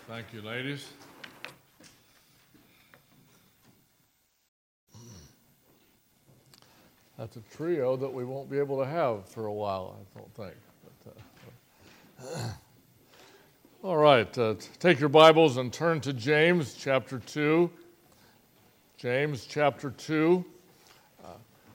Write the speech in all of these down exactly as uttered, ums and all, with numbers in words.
Thank you, ladies. That's a trio that we won't be able to have for a while, I don't think. But, uh, all right, uh, take your Bibles and turn to James chapter two. James chapter two. Uh,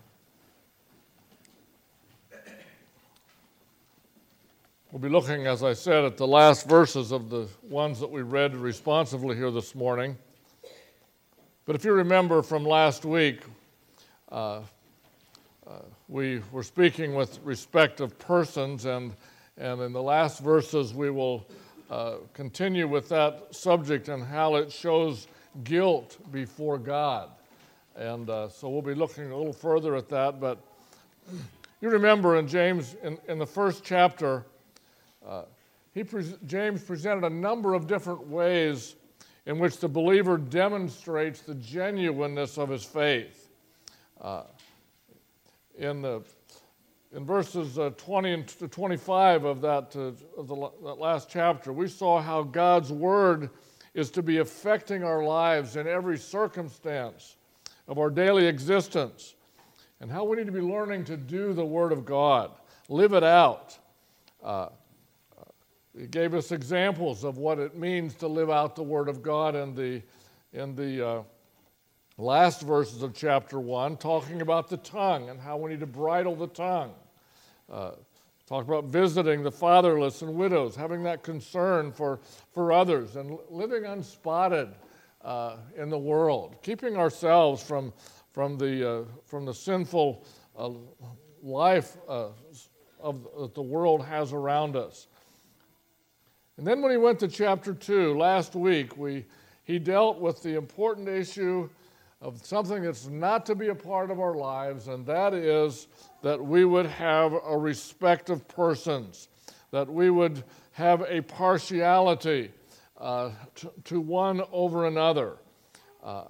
we'll be looking, as I said, at the last verses of the ones that we read responsively here this morning. But if you remember from last week, uh, uh, we were speaking with respect of persons, and, and in the last verses we will uh, continue with that subject and how it shows guilt before God. And uh, so we'll be looking a little further at that. But you remember in James, in, in the first chapter, uh, he pre- James presented a number of different ways in which the believer demonstrates the genuineness of his faith. Uh, in the in verses uh, twenty and to twenty-five of that uh, of the that last chapter, we saw how God's word is to be affecting our lives in every circumstance of our daily existence, and how we need to be learning to do the Word of God, live it out. Uh, he gave us examples of what it means to live out the Word of God in the in the uh, last verses of chapter one, talking about the tongue and how we need to bridle the tongue. Uh, Talk about visiting the fatherless and widows, having that concern for, for others, and living unspotted uh, in the world, keeping ourselves from, from, the, uh, from the sinful uh, life uh, of, that the world has around us. And then when he went to chapter two, last week, we, he dealt with the important issue of something that's not to be a part of our lives, and that is that we would have a respect of persons, that we would have a partiality uh, to, to one over another. Uh,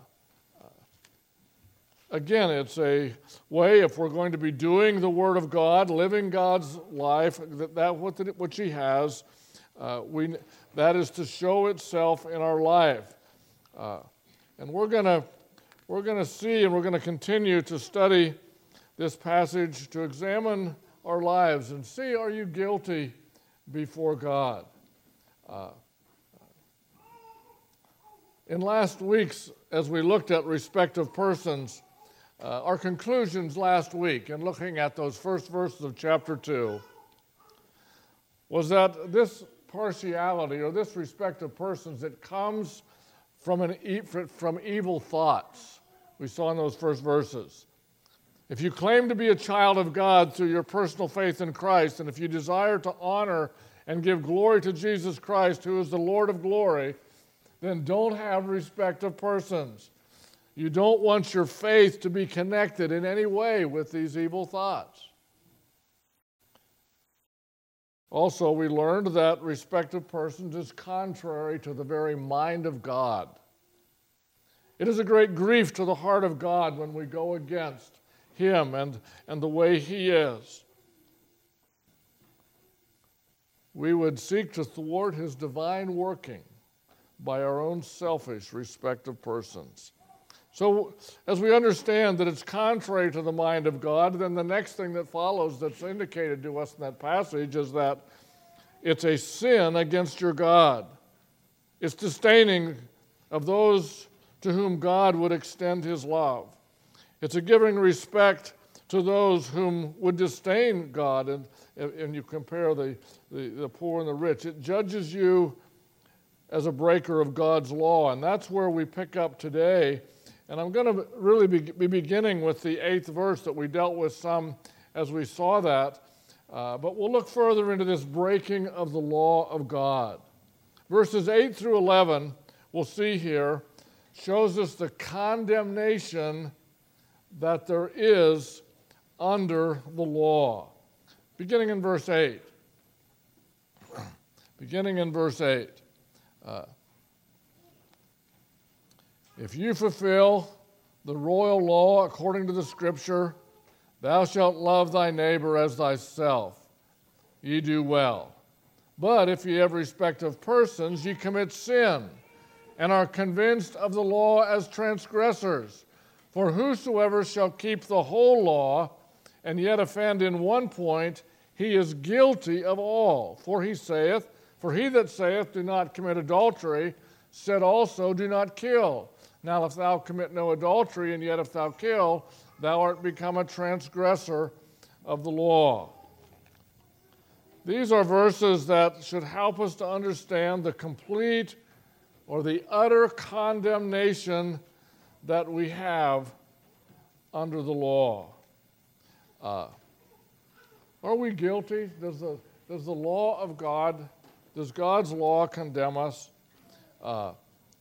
again, it's a way, if we're going to be doing the Word of God, living God's life, that, that which He has, uh, we that is to show itself in our life. Uh, and we're going to We're going to see, and we're going to continue to study this passage to examine our lives and see, are you guilty before God? Uh, in last week's, as we looked at respective persons, uh, our conclusions last week in looking at those first verses of chapter two was that this partiality or this respect of persons, it comes from, an e- from evil thoughts. We saw in those first verses. If you claim to be a child of God through your personal faith in Christ, and if you desire to honor and give glory to Jesus Christ, who is the Lord of glory, then don't have respect of persons. You don't want your faith to be connected in any way with these evil thoughts. Also, we learned that respect of persons is contrary to the very mind of God. It is a great grief to the heart of God when we go against Him and, and the way He is. We would seek to thwart His divine working by our own selfish respect of persons. So, as we understand that it's contrary to the mind of God, then the next thing that follows that's indicated to us in that passage is that it's a sin against your God. It's disdaining of those to whom God would extend His love. It's a giving respect to those whom would disdain God, and, and you compare the, the, the poor and the rich. It judges you as a breaker of God's law, and that's where we pick up today. And I'm going to really be, be beginning with the eighth verse that we dealt with some as we saw that, uh, but we'll look further into this breaking of the law of God. Verses eight through eleven, we'll see here, shows us the condemnation that there is under the law. Beginning in verse eight. Beginning in verse eight. Uh, if you fulfill the royal law according to the Scripture, thou shalt love thy neighbor as thyself, ye do well. But if ye have respect of persons, ye commit sin, and are convinced of the law as transgressors. For whosoever shall keep the whole law, and yet offend in one point, he is guilty of all. For he saith, For he that saith, Do not commit adultery, said also, Do not kill. Now if thou commit no adultery, and yet if thou kill, thou art become a transgressor of the law. These are verses that should help us to understand the complete or the utter condemnation that we have under the law. Uh, are we guilty? Does the, does the law of God, does God's law condemn us? Uh,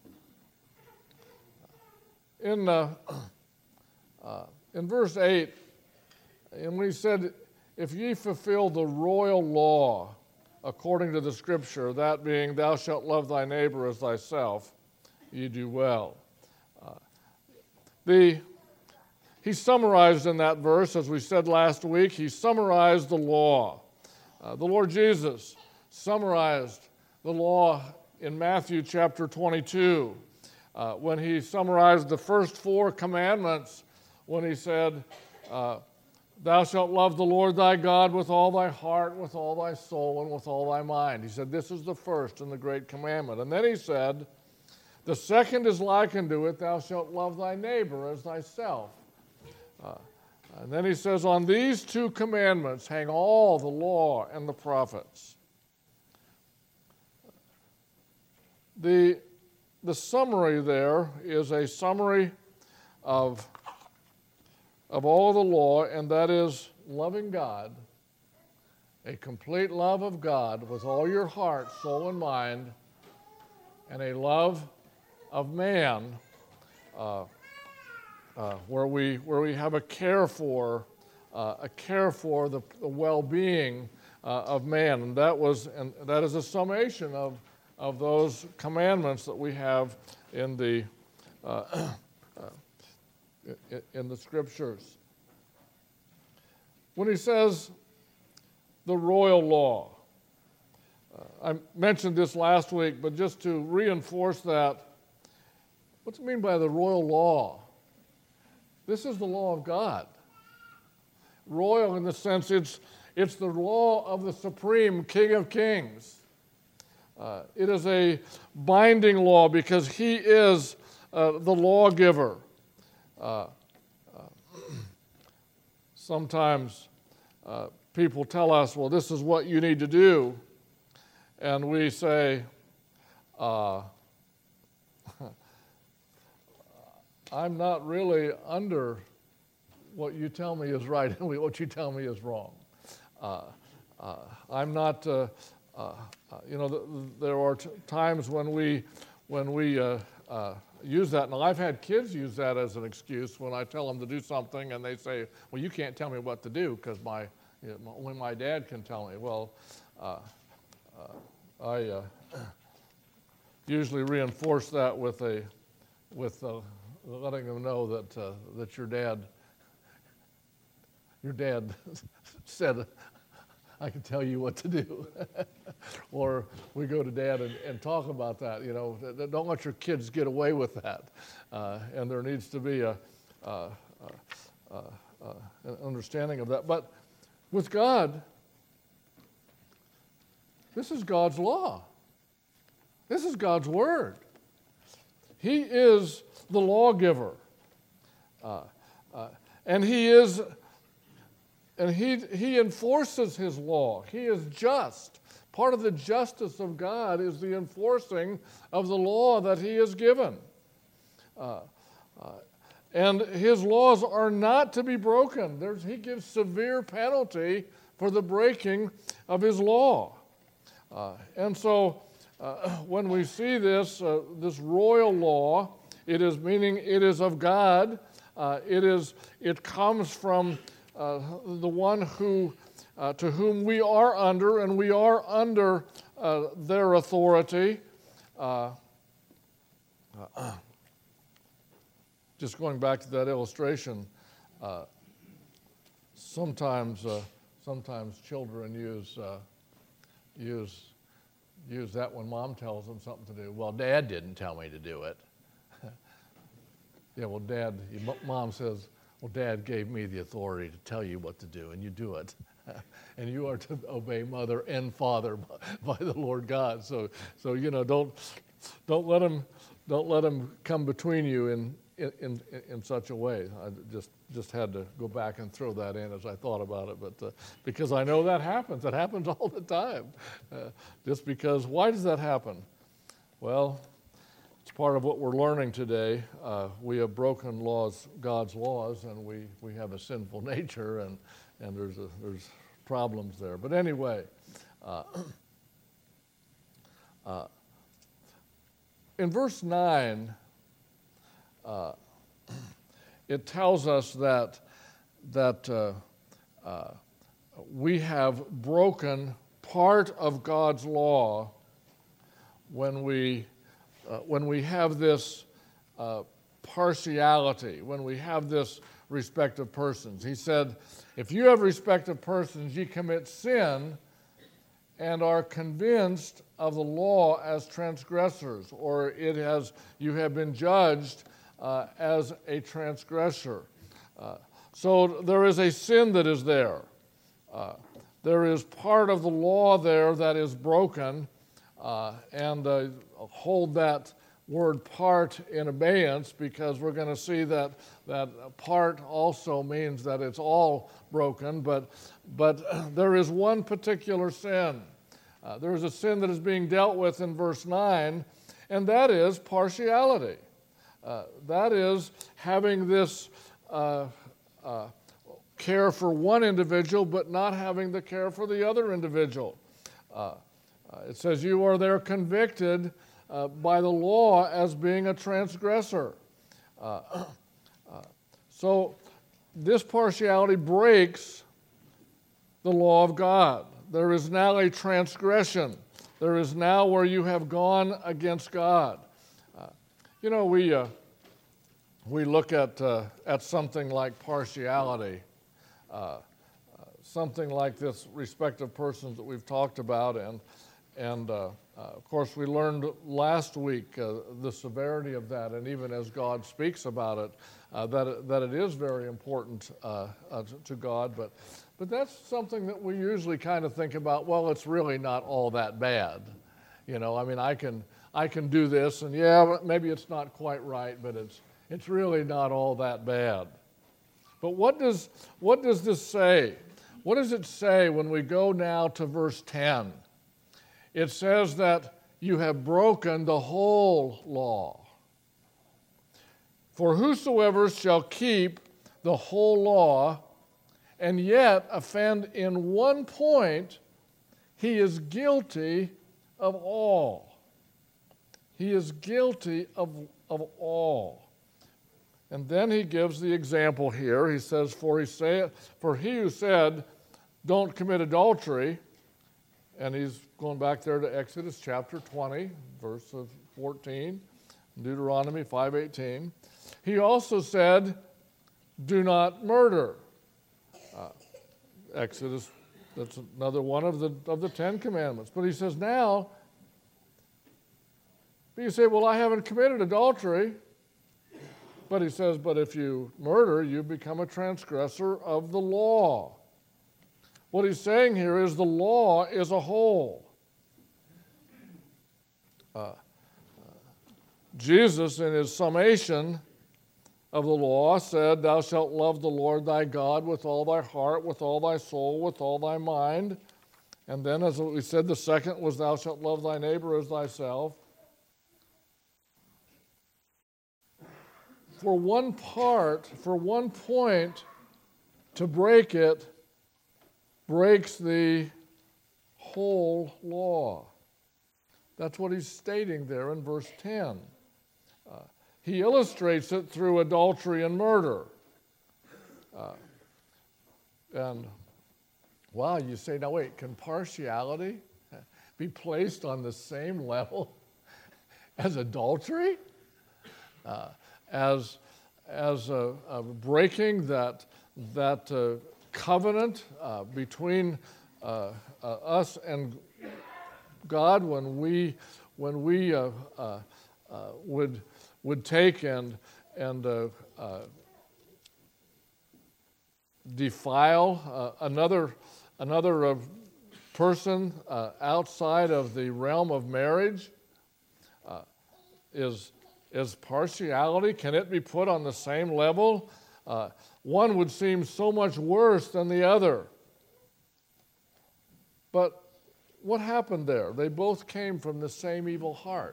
in, uh, uh, in verse eight, and we said, If ye fulfill the royal law according to the Scripture, that being, Thou shalt love thy neighbor as thyself, ye do well. Uh, the, he summarized in that verse, as we said last week, he summarized the law. Uh, the Lord Jesus summarized the law in Matthew chapter twenty-two uh, when he summarized the first four commandments when he said, uh, Thou shalt love the Lord thy God with all thy heart, with all thy soul, and with all thy mind. He said, this is the first and the great commandment. And then he said, the second is like unto it, thou shalt love thy neighbor as thyself. Uh, and then he says, on these two commandments hang all the law and the prophets. The, the summary there is a summary of of all the law, and that is loving God, a complete love of God with all your heart, soul, and mind, and a love of man uh, uh, where we where we have a care for uh, a care for the, the well-being uh, of man, and that was and that is a summation of of those commandments that we have in the. Uh, in the Scriptures. When he says the royal law, uh, I mentioned this last week, but just to reinforce that, what's it mean by the royal law? This is the law of God. Royal in the sense it's, it's the law of the supreme King of Kings. Uh, it is a binding law because he is uh, the lawgiver. Uh, uh, sometimes uh, people tell us, well, this is what you need to do. And we say, uh, I'm not really under what you tell me is right and what you tell me is wrong. Uh, uh, I'm not, uh, uh, you know, th- there are t- times when we, when we, uh, uh, use that. Now, I've had kids use that as an excuse when I tell them to do something and they say, well, you can't tell me what to do because my, you know, only my dad can tell me. Well, uh, uh, I uh, usually reinforce that with a, with uh, letting them know that uh, that your dad, your dad said, I can tell you what to do. Or we go to dad and, and talk about that. You know, don't let your kids get away with that. Uh, and there needs to be a, uh, uh, uh, an understanding of that. But with God, this is God's law. This is God's word. He is the lawgiver. Uh, uh, and he is And he, he enforces his law. He is just. Part of the justice of God is the enforcing of the law that he has given. Uh, uh, and his laws are not to be broken. There's, he gives severe penalty for the breaking of his law. Uh, and so uh, when we see this, uh, this royal law, it is meaning it is of God. Uh, it is, it comes from Uh, the one who, uh, to whom we are under, and we are under uh, their authority. Uh, uh, just going back to that illustration, uh, sometimes, uh, sometimes children use uh, use use that when mom tells them something to do. Well, Dad didn't tell me to do it. Yeah, well, Dad, mom says, well, Dad gave me the authority to tell you what to do, and you do it. And you are to obey mother and father by, by the Lord God. So, so you know, don't don't let them don't let them come between you in in in, in such a way. I just just had to go back and throw that in as I thought about it, but uh, because I know that happens. It happens all the time. Uh, just because, why does that happen? Well, it's part of what we're learning today. Uh, we have broken laws, God's laws, and we, we have a sinful nature, and, and there's a, there's problems there. But anyway, uh, uh, in verse nine, uh, it tells us that that uh, uh, we have broken part of God's law when we Uh, when we have this uh, partiality, when we have this respect of persons. He said, if you have respect of persons, ye commit sin and are convinced of the law as transgressors, or it has you have been judged uh, as a transgressor. Uh, so there is a sin that is there. Uh, there is part of the law there that is broken. Uh, and uh, hold that word part in abeyance, because we're going to see that that part also means that it's all broken. But but there is one particular sin. Uh, there is a sin that is being dealt with in verse nine, and that is partiality. Uh, that is having this uh, uh, care for one individual, but not having the care for the other individual. Uh, Uh, it says you are there convicted uh, by the law as being a transgressor. Uh, uh, so this partiality breaks the law of God. There is now a transgression. There is now where you have gone against God. Uh, you know, we uh, we look at uh, at something like partiality, uh, uh, something like this respect of persons that we've talked about, and And, uh, uh, of course, we learned last week uh, the severity of that, and even as God speaks about it, uh, that, it that it is very important uh, uh, to, to God. But, but that's something that we usually kind of think about, well, it's really not all that bad. You know, I mean, I can, I can do this, and yeah, maybe it's not quite right, but it's, it's really not all that bad. But what does, what does this say? What does it say when we go now to verse ten? It says that you have broken the whole law. For whosoever shall keep the whole law and yet offend in one point, he is guilty of all. He is guilty of, of all. And then he gives the example here. He says, for he, say, for he who said, don't commit adultery, and he's going back there to Exodus chapter twenty, verse fourteen, Deuteronomy five eighteen. He also said, do not murder. Uh, Exodus, that's another one of the of the Ten Commandments. But he says now, but you say, well, I haven't committed adultery. But he says, but if you murder, you become a transgressor of the law. What he's saying here is the law is a whole. Uh, uh, Jesus, in his summation of the law, said, thou shalt love the Lord thy God with all thy heart, with all thy soul, with all thy mind. And then, as we said, the second was, thou shalt love thy neighbor as thyself. For one part, for one point, to break it, breaks the whole law. That's what he's stating there in verse ten. Uh, he illustrates it through adultery and murder. Uh, and, wow, you say, now wait, can partiality be placed on the same level as adultery? Uh, as as a, a breaking that, that uh, covenant uh, between uh, uh, us and God when we when we uh, uh, uh, would would take and and uh, uh, defile uh, another another uh, person uh, outside of the realm of marriage? Uh, is is partiality? Can it be put on the same level? Uh, one would seem so much worse than the other. But what happened there? They both came from the same evil heart.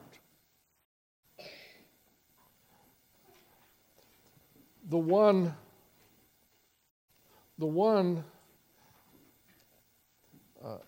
The one, the one uh,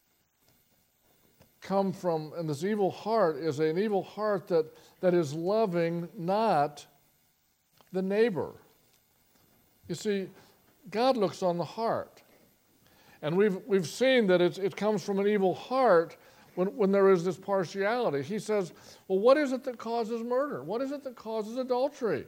come from, and this evil heart is an evil heart that, that is loving not the neighbor. You see, God looks on the heart. And we've, we've seen that it's, it comes from an evil heart when, when there is this partiality. He says, well, what is it that causes murder? What is it that causes adultery?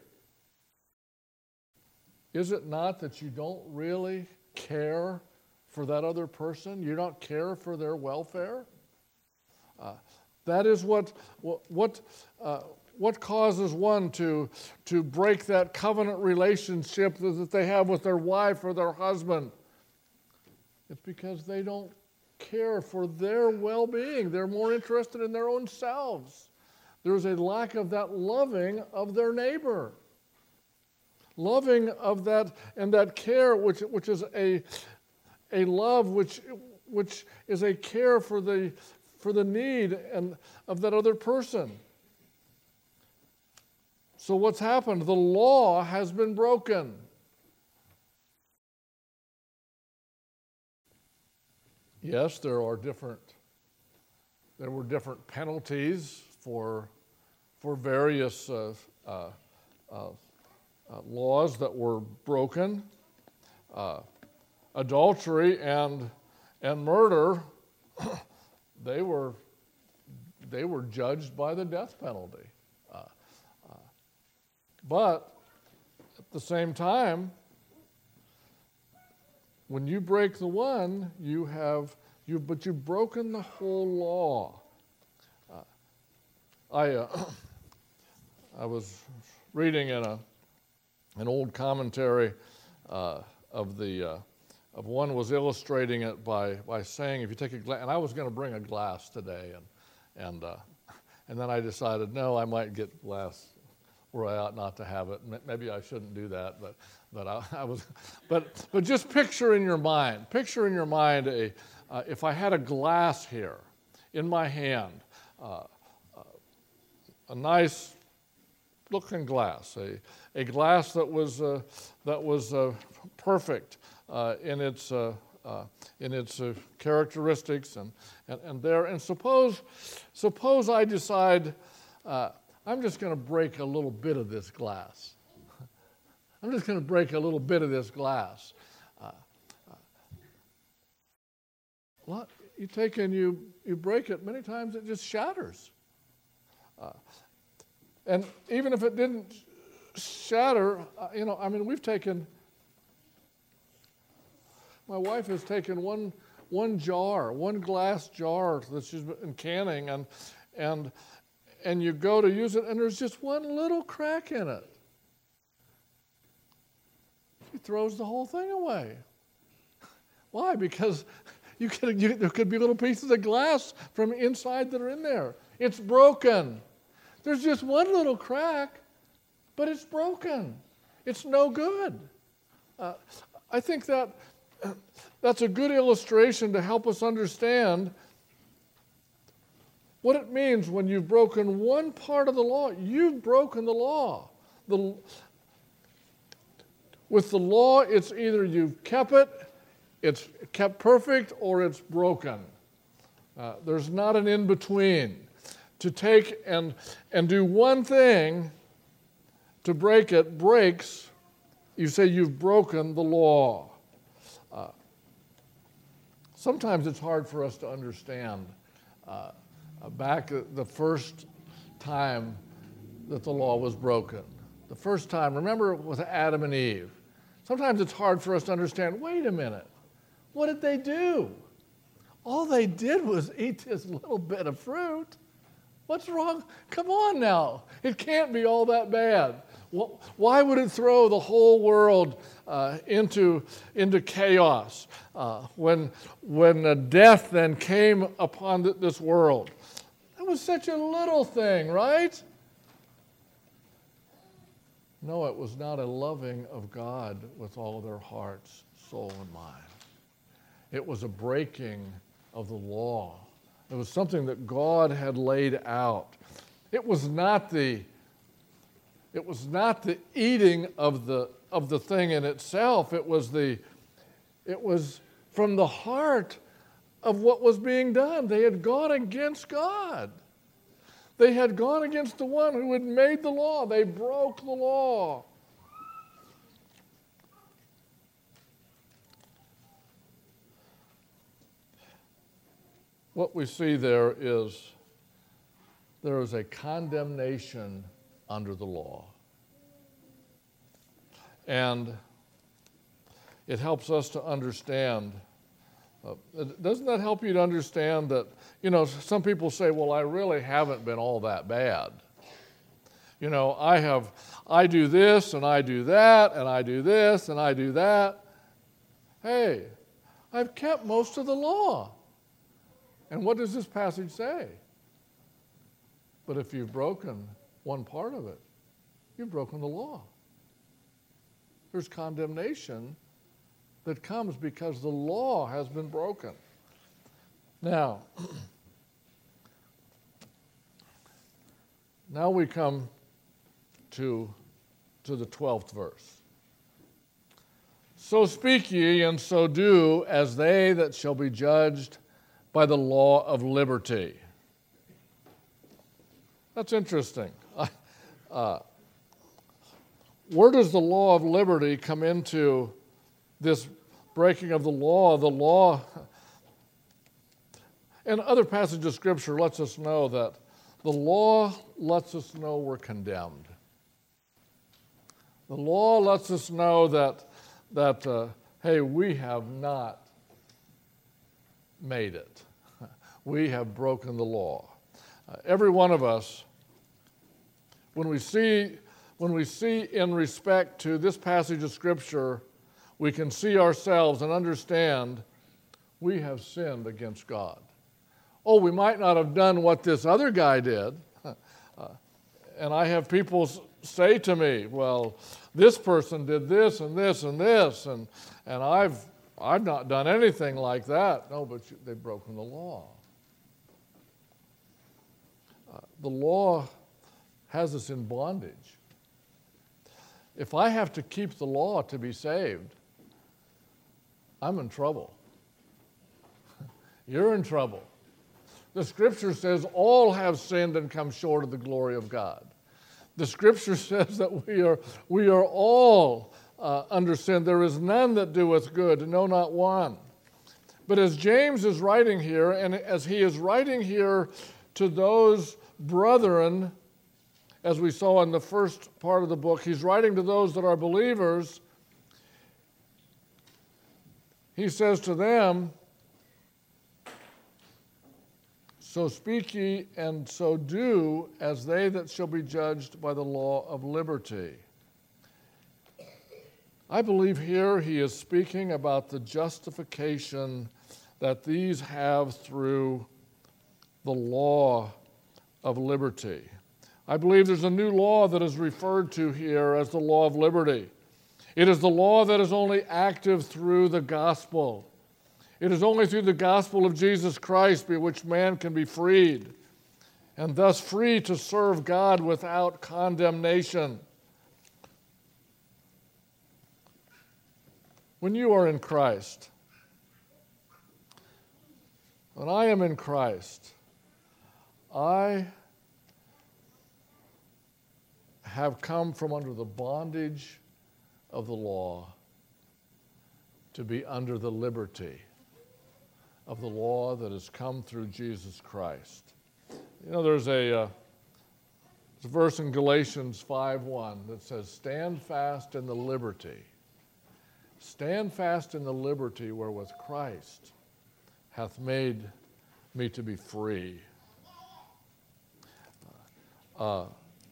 Is it not that you don't really care for that other person? You don't care for their welfare? Uh, that is what, what, uh, what causes one to, to break that covenant relationship that they have with their wife or their husband. It's because they don't care for their well-being. They're more interested in their own selves. There's a lack of that loving of their neighbor. Loving of that and that care, which, which is a, a love which, which is a care for the, for the need and of that other person. So what's happened? The law has been broken. Yes, there are different, there were different penalties for, for various uh, uh, uh, uh, laws that were broken. Uh, adultery and, and murder, they were, they were judged by the death penalty. Uh, uh, but at the same time, when you break the one, you have, you, but you've broken the whole law. Uh, I, uh, I was reading in a, an old commentary uh, of the, uh, of one was illustrating it by, by saying, if you take a glass, and I was going to bring a glass today, and, and, uh, and then I decided, no, I might get glass where I ought not to have it. Maybe I shouldn't do that, but but I, I was, but but just picture in your mind, picture in your mind a, uh, if I had a glass here in my hand, uh, uh, a nice looking glass, a a glass that was uh, that was uh, perfect uh, in its uh, uh, in its uh, characteristics and, and and there. And suppose suppose I decide. Uh, I'm just going to break a little bit of this glass. I'm just going to break a little bit of this glass. Uh, uh, well, you take and you, you break it, many times it just shatters. Uh, and even if it didn't shatter, uh, you know, I mean, we've taken, my wife has taken one, one jar, one glass jar that she's been canning, and, and and you go to use it, and there's just one little crack in it. She throws the whole thing away. Why? Because you could, you, there could be little pieces of glass from inside that are in there. It's broken. There's just one little crack, but it's broken. It's no good. Uh, I think that that's a good illustration to help us understand what it means when you've broken one part of the law. You've broken the law. The, with the law, it's either you've kept it, it's kept perfect, or it's broken. Uh, there's not an in-between. To take and, and do one thing, to break it, breaks, you say you've broken the law. Uh, sometimes it's hard for us to understand uh, back the first time that the law was broken. The first time, remember, with Adam and Eve. Sometimes it's hard for us to understand, wait a minute, what did they do? All they did was eat this little bit of fruit. What's wrong? Come on now. It can't be all that bad. Why would it throw the whole world uh, into, into chaos uh, when, when uh, death then came upon th- this world? That was such a little thing, right? No, it was not a loving of God with all their hearts, soul, and mind. It was a breaking of the law. It was something that God had laid out. It was not the, it was not the eating of the, of the thing in itself. It was the, it was from the heart of what was being done. They had gone against God. They had gone against the one who had made the law. They broke the law. What we see there is there is a condemnation under the law. And it helps us to understand. Uh, doesn't that help you to understand that, you know, some people say, well, I really haven't been all that bad. You know, I have, I do this and I do that and I do this and I do that. Hey, I've kept most of the law. And what does this passage say? But if you've broken one part of it, you've broken the law. There's condemnation that comes because the law has been broken. Now, now we come to, to the twelfth verse. So speak ye, and so do, as they that shall be judged by the law of liberty. That's interesting. Uh, where does the law of liberty come into this breaking of the law? The law, and other passages of Scripture lets us know that the law lets us know we're condemned. The law lets us know that, that uh, hey, we have not made it. We have broken the law. Uh, every one of us, when we see, when we see in respect to this passage of Scripture, we can see ourselves and understand we have sinned against God. Oh, we might not have done what this other guy did. Uh, and I have people say to me, well, this person did this and this and this, and, and I've, I've not done anything like that. No, but you, they've broken the law. Uh, the law has us in bondage. If I have to keep the law to be saved, I'm in trouble. You're in trouble. The Scripture says all have sinned and come short of the glory of God. The Scripture says that we are, we are all uh, under sin. There is none that doeth good, no, not one. But as James is writing here, and as he is writing here to those brethren, as we saw in the first part of the book, he's writing to those that are believers. He says to them, so speak ye, and so do, as they that shall be judged by the law of liberty. I believe here he is speaking about the justification that these have through the law of liberty. I believe there's a new law that is referred to here as the law of liberty. It is the law that is only active through the gospel. It is only through the gospel of Jesus Christ by which man can be freed, and thus free to serve God without condemnation. When you are in Christ, when I am in Christ, I have come from under the bondage of the law to be under the liberty of the law that has come through Jesus Christ. You know, there's a, uh, there's a verse in Galatians five one that says, stand fast in the liberty. Stand fast in the liberty wherewith Christ hath made me to be free. Uh,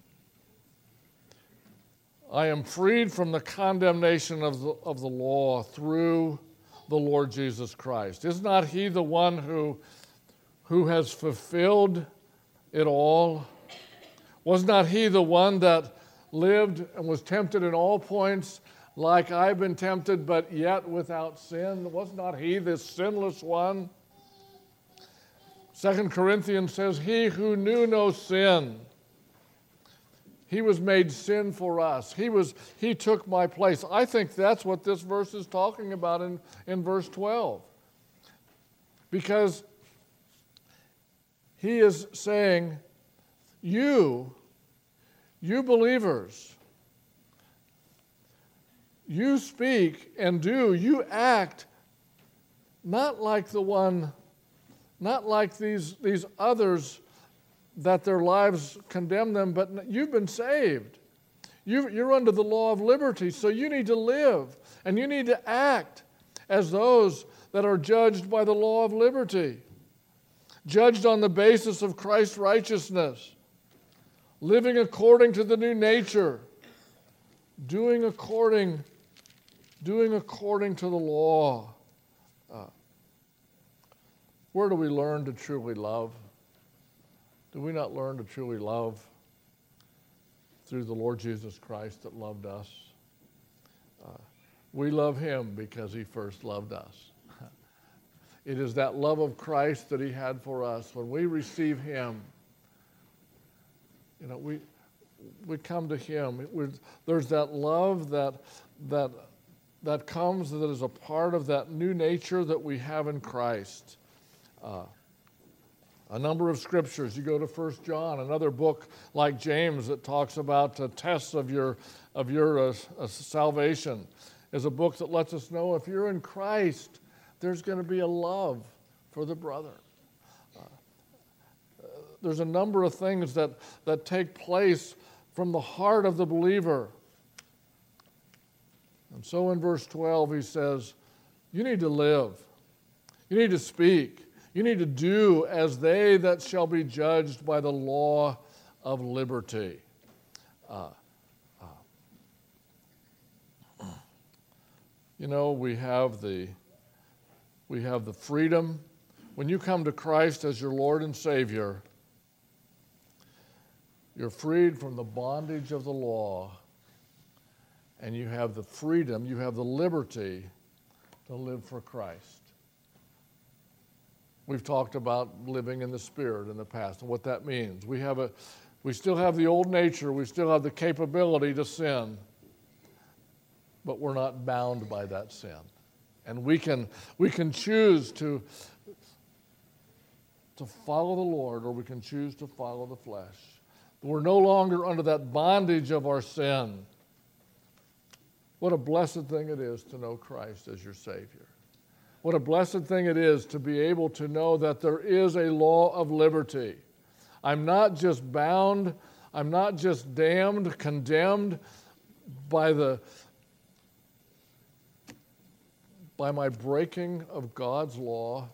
I am freed from the condemnation of the, of the law through the Lord Jesus Christ. Is not he the one who, who has fulfilled it all? Was not he the one that lived and was tempted in all points like I've been tempted, but yet without sin? Was not he this sinless one? Second Corinthians says, he who knew no sin, he was made sin for us. He was, he took my place. I think that's what this verse is talking about in, in verse twelve. Because he is saying, you, you believers, you speak and do, you act not like the one, not like these, these others that their lives condemn them, but you've been saved. You, you're under the law of liberty, so you need to live and you need to act as those that are judged by the law of liberty, judged on the basis of Christ's righteousness, living according to the new nature, doing according, doing according to the law. Uh, where do we learn to truly love? Do we not learn to truly love through the Lord Jesus Christ that loved us? Uh, we love him because he first loved us. It is that love of Christ that he had for us. When we receive him, you know, we we come to him. It, there's that love that that that comes, that is a part of that new nature that we have in Christ. Uh, A number of scriptures. You go to First John, another book like James that talks about uh, tests of your of your uh, uh, salvation, is a book that lets us know if you're in Christ, there's going to be a love for the brother. Uh, uh, there's a number of things that, that take place from the heart of the believer. And so in verse twelve he says, you need to live. You need to speak. You need to do as they that shall be judged by the law of liberty. Uh, uh, you know, we have the we have the freedom. When you come to Christ as your Lord and Savior, you're freed from the bondage of the law, and you have the freedom, you have the liberty to live for Christ. We've talked about living in the Spirit in the past and what that means. We have a, we still have the old nature. We still have the capability to sin, but we're not bound by that sin. And we can, we can choose to, to follow the Lord, or we can choose to follow the flesh. We're no longer under that bondage of our sin. What a blessed thing it is to know Christ as your Savior. What a blessed thing it is to be able to know that there is a law of liberty. I'm not just bound, I'm not just damned, condemned by the by my breaking of God's law,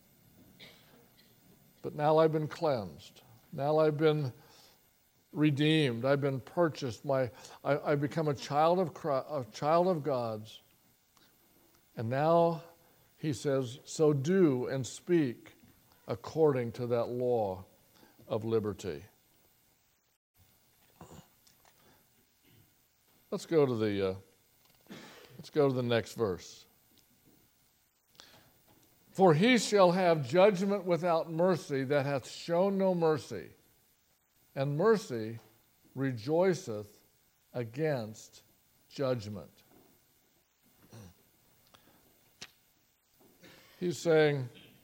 but now I've been cleansed. Now I've been redeemed. I've been purchased. My I, I've become a child of Christ, a child of God's, and now he says, so do and speak according to that law of liberty. Let's go to the uh, let's go to the next verse. For he shall have judgment without mercy that hath shown no mercy, and mercy rejoiceth against judgment. He's saying,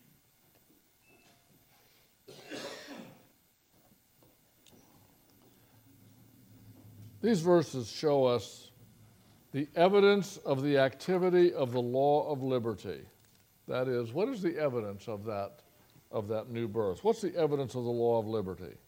these verses show us the evidence of the activity of the law of liberty. That is, what is the evidence of that, of that new birth? What's the evidence of the law of liberty?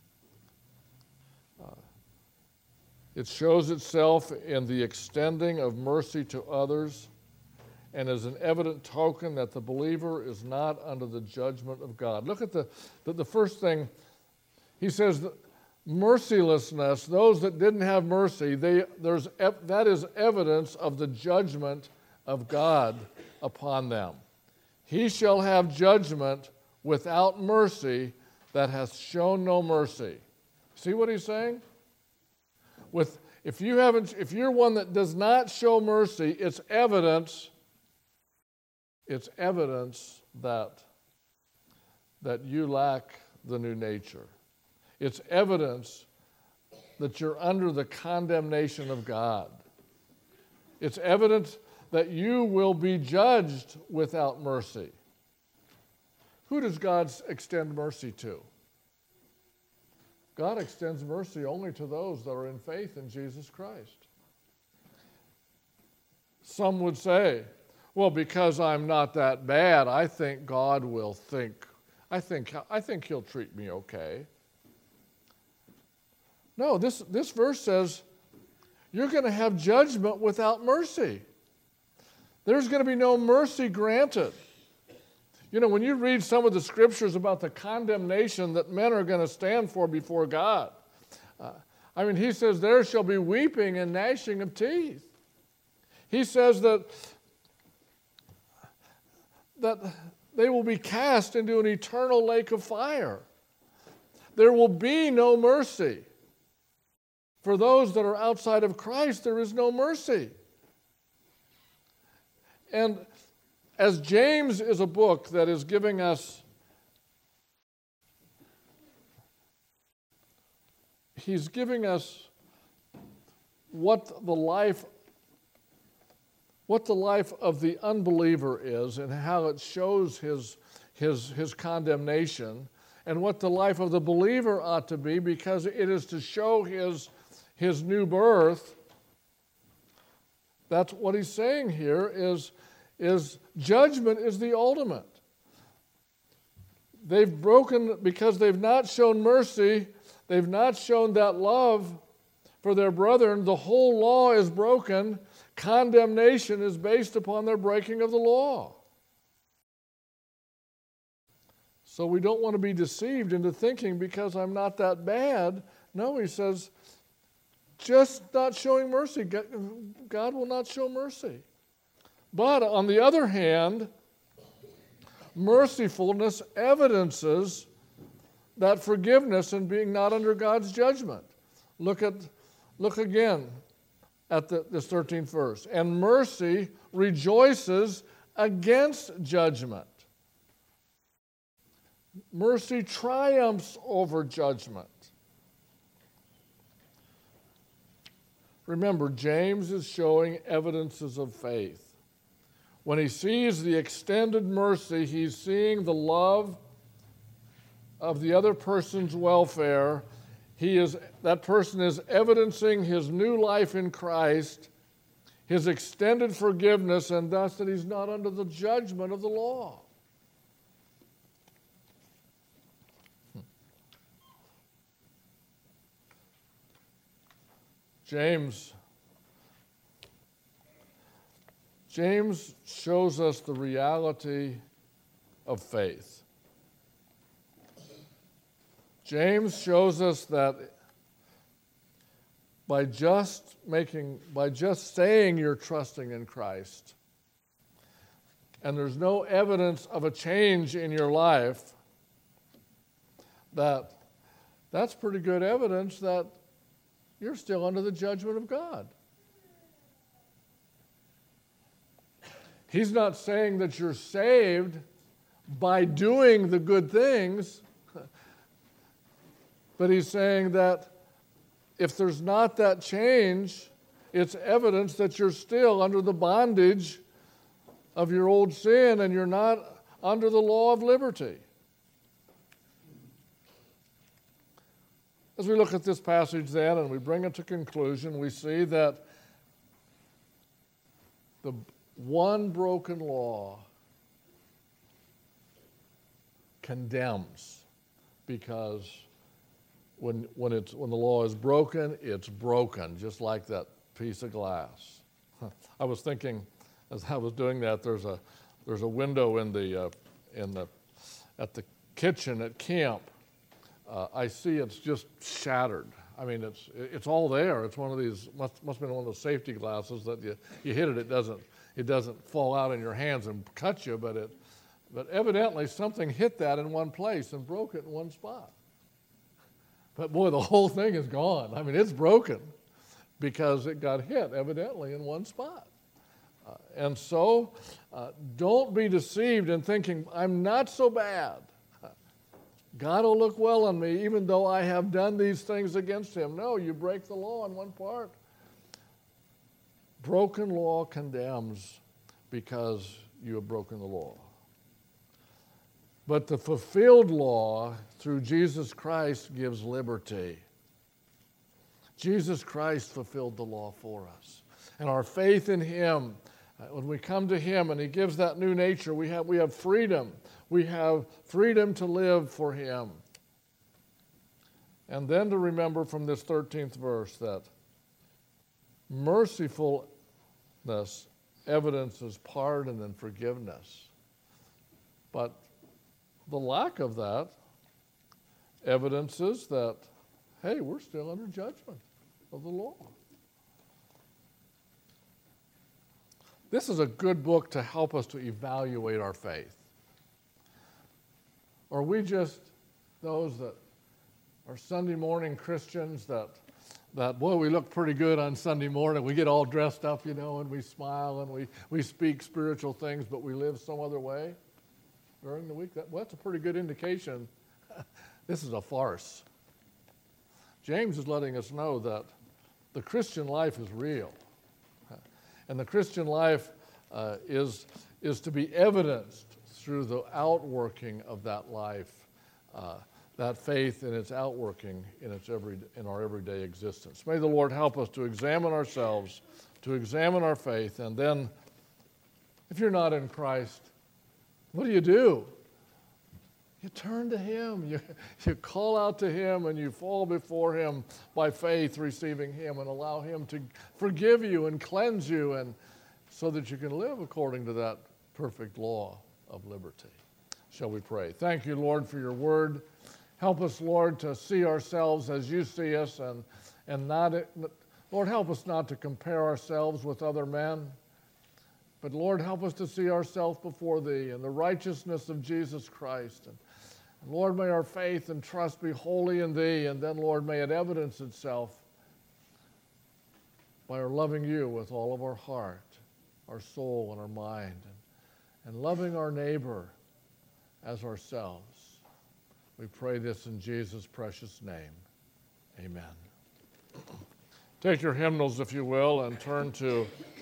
Uh, it shows itself in the extending of mercy to others and is an evident token that the believer is not under the judgment of God. Look at the, the, the first thing. He says that mercilessness, those that didn't have mercy, they, there's, that is evidence of the judgment of God upon them. He shall have judgment without mercy that hath shown no mercy. See what he's saying? With, if you haven't, if you're one that does not show mercy, it's evidence, it's evidence that, that you lack the new nature. It's evidence that you're under the condemnation of God. It's evidence that you will be judged without mercy. Who does God extend mercy to? God extends mercy only to those that are in faith in Jesus Christ. Some would say, well, because I'm not that bad, I think God will think, I think, I think he'll treat me okay. No, this, this verse says you're going to have judgment without mercy. There's going to be no mercy granted. You know, when you read some of the scriptures about the condemnation that men are going to stand for before God, uh, I mean, he says there shall be weeping and gnashing of teeth. He says that, that they will be cast into an eternal lake of fire. There will be no mercy. For those that are outside of Christ, there is no mercy. And as James is a book that is giving us, he's giving us what the life, what the life of the unbeliever is and how it shows his, his, his condemnation, and what the life of the believer ought to be, because it is to show his his new birth. That's what he's saying here is, is judgment is the ultimate. They've broken, because they've not shown mercy, they've not shown that love for their brethren. The whole law is broken. Condemnation is based upon their breaking of the law. So we don't want to be deceived into thinking because I'm not that bad. No, he says, just not showing mercy. God will not show mercy. But on the other hand, mercifulness evidences that forgiveness and being not under God's judgment. Look at, look again at the, this thirteenth verse. And mercy rejoices against judgment. Mercy triumphs over judgment. Remember, James is showing evidences of faith. When he sees the extended mercy, he's seeing the love of the other person's welfare. He is, that person is evidencing his new life in Christ, his extended forgiveness, and thus that he's not under the judgment of the law. James, James shows us the reality of faith. James shows us that by just making, by just saying you're trusting in Christ, and there's no evidence of a change in your life, that that's pretty good evidence that you're still under the judgment of God. He's not saying that you're saved by doing the good things, but he's saying that if there's not that change, it's evidence that you're still under the bondage of your old sin and you're not under the law of liberty. As we look at this passage then and we bring it to conclusion, we see that the one broken law condemns, because when, when, it's, when the law is broken, it's broken, just like that piece of glass. I was thinking as I was doing that, there's a there's a window in the uh, in the at the kitchen at camp. Uh, I see it's just shattered. I mean, it's it's all there. It's one of these must must have been one of those safety glasses that you you hit it, it doesn't it doesn't fall out in your hands and cut you, but it but evidently something hit that in one place and broke it in one spot. But boy, the whole thing is gone. I mean, it's broken because it got hit evidently in one spot. Uh, and so, uh, don't be deceived in thinking, I'm not so bad. God will look well on me even though I have done these things against him. No, you break the law in one part. Broken law condemns because you have broken the law. But the fulfilled law through Jesus Christ gives liberty. Jesus Christ fulfilled the law for us. And our faith in him, when we come to him and he gives that new nature, we have, we have freedom. We have freedom to live for him. And then to remember from this thirteenth verse that mercifulness evidences pardon and forgiveness. But the lack of that evidences that, hey, we're still under judgment of the law. This is a good book to help us to evaluate our faith. Are we just those that are Sunday morning Christians that, that, boy, we look pretty good on Sunday morning. We get all dressed up, you know, and we smile and we, we speak spiritual things, but we live some other way during the week? That, well, that's a pretty good indication. This is a farce. James is letting us know that the Christian life is real. And the Christian life uh, is, is to be evidenced through the outworking of that life, uh, that faith in its outworking in, its every, in our everyday existence. May the Lord help us to examine ourselves, to examine our faith, and then, if you're not in Christ, what do you do? You turn to him. You, you call out to him and you fall before him by faith, receiving him, and allow him to forgive you and cleanse you, and so that you can live according to that perfect law of liberty. Shall we pray? Thank you, Lord, for your word. Help us, Lord, to see ourselves as you see us, and, and not, Lord, help us not to compare ourselves with other men. But Lord, help us to see ourselves before thee in the righteousness of Jesus Christ. And Lord, may our faith and trust be wholly in thee, and then, Lord, may it evidence itself by our loving you with all of our heart, our soul, and our mind, and, and loving our neighbor as ourselves. We pray this in Jesus' precious name. Amen. Take your hymnals, if you will, and turn to